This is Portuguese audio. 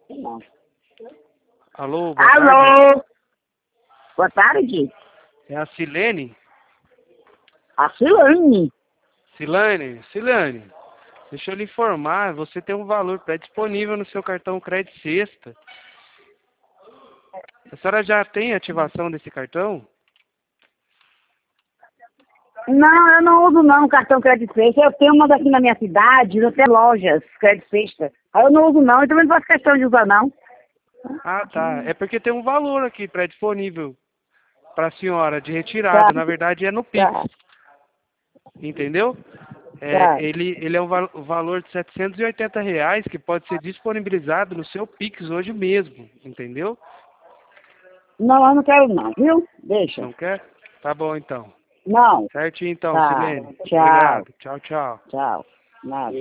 Não. Alô, boa tarde. Alô? Boa tarde. É a Silene? A Silane. Silane, deixa eu lhe informar, você tem um valor pré-disponível no seu cartão Crédito Sexta. A senhora já tem ativação desse cartão? Não, eu não uso não cartão Crédito Sexta. Eu tenho uma daqui na minha cidade, eu tenho lojas Crédito Sexta. Aí eu não uso não, eu também não faço questão de usar não. Ah, tá. É porque tem um valor aqui pré-disponível para a senhora de Tá, retirada. Na verdade é no Pix, tá, entendeu? tá. Ele é um valor de R$ 780 que pode ser disponibilizado no seu Pix hoje mesmo, entendeu? Não, eu não quero não, viu? Deixa. Não quer? Tá bom então. Não. Certinho então, Tá. Silene. Tchau. Obrigado. Tchau, tchau. Tchau. Nada.